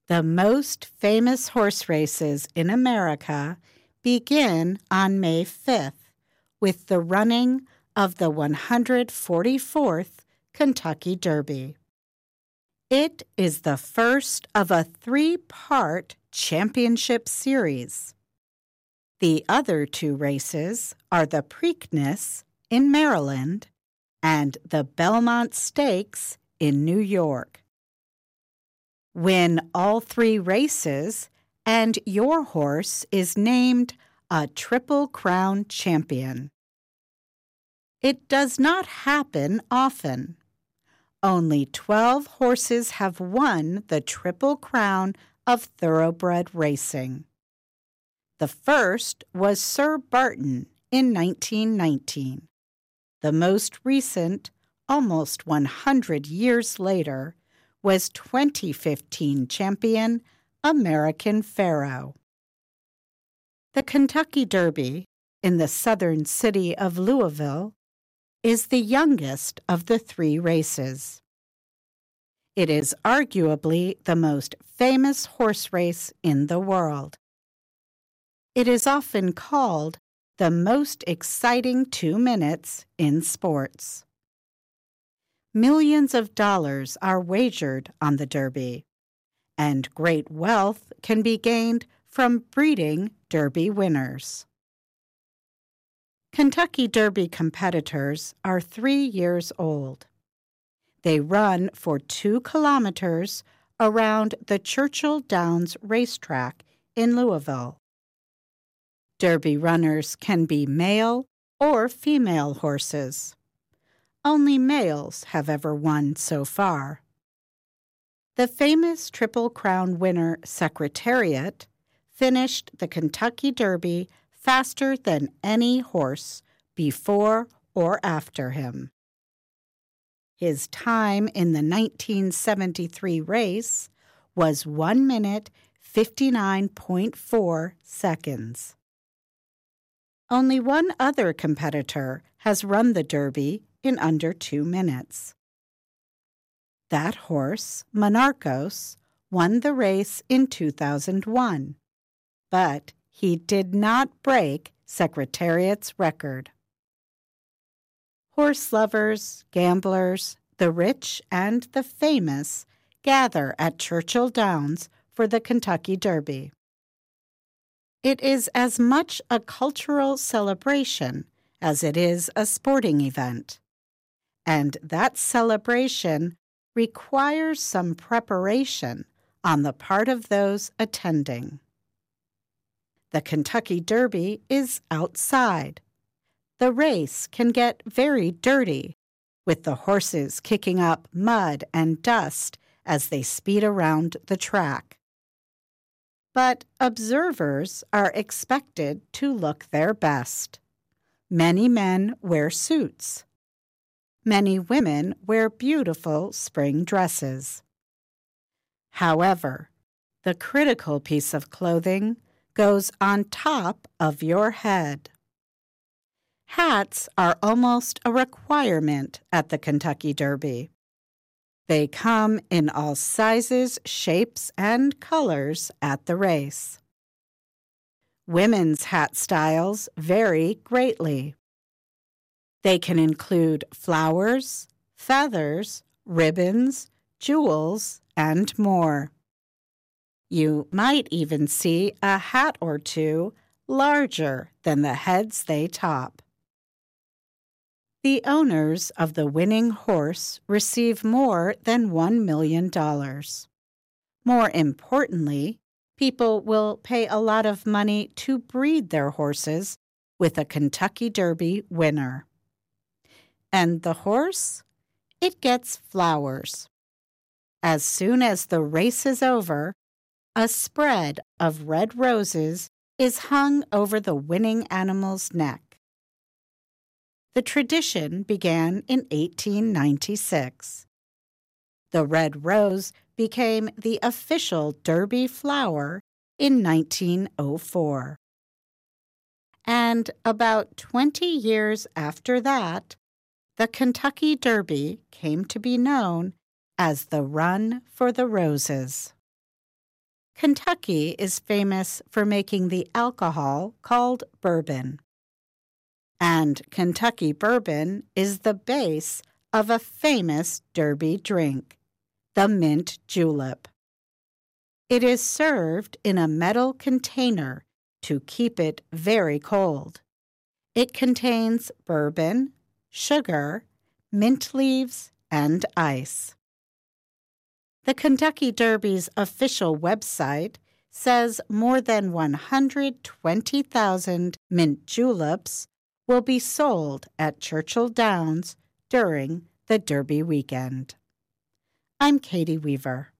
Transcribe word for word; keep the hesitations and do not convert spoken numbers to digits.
The most famous horse races in America begin on May fifth with the running of the one hundred forty-fourth Kentucky Derby. It is the first of a three-part championship series. The other two races are the Preakness in Maryland and the Belmont Stakes in New York. Win all three races, and your horse is named a Triple Crown champion. It does not happen often. Only twelve horses have won the Triple Crown of thoroughbred racing. The first was Sir Barton in nineteen nineteen. The most recent, almost one hundred years later, was twenty fifteen champion American Pharoah. The Kentucky Derby, in the southern city of Louisville, is the youngest of the three races. It is arguably the most famous horse race in the world. It is often called the most exciting two minutes in sports. Millions of dollars are wagered on the Derby, and great wealth can be gained from breeding Derby winners. Kentucky Derby competitors are three years old. They run for two kilometers around the Churchill Downs racetrack in Louisville. Derby runners can be male or female horses. Only males have ever won so far. The famous Triple Crown winner Secretariat finished the Kentucky Derby faster than any horse before or after him. His time in the nineteen seventy-three race was one minute fifty-nine point four seconds. Only one other competitor has run the Derby in under two minutes. That horse, Monarchos, won the race in two thousand one, but he did not break Secretariat's record. Horse lovers, gamblers, the rich, and the famous gather at Churchill Downs for the Kentucky Derby. It is as much a cultural celebration as it is a sporting event, and that celebration requires some preparation on the part of those attending. The Kentucky Derby is outside. The race can get very dirty, with the horses kicking up mud and dust as they speed around the track. But observers are expected to look their best. Many men wear suits. Many women wear beautiful spring dresses. However, the critical piece of clothing goes on top of your head. Hats are almost a requirement at the Kentucky Derby. They come in all sizes, shapes, and colors at the race. Women's hat styles vary greatly. They can include flowers, feathers, ribbons, jewels, and more. You might even see a hat or two larger than the heads they top. The owners of the winning horse receive more than one million dollars. More importantly, people will pay a lot of money to breed their horses with a Kentucky Derby winner. And the horse? It gets flowers. As soon as the race is over, a spread of red roses is hung over the winning animal's neck. The tradition began in eighteen ninety-six. The red rose became the official Derby flower in nineteen oh four. And about twenty years after that, the Kentucky Derby came to be known as the Run for the Roses. Kentucky is famous for making the alcohol called bourbon. And Kentucky bourbon is the base of a famous Derby drink, the mint julep. It is served in a metal container to keep it very cold. It contains bourbon, sugar, mint leaves, and ice. The Kentucky Derby's official website says more than one hundred twenty thousand mint juleps will be sold at Churchill Downs during the Derby weekend. I'm Katie Weaver.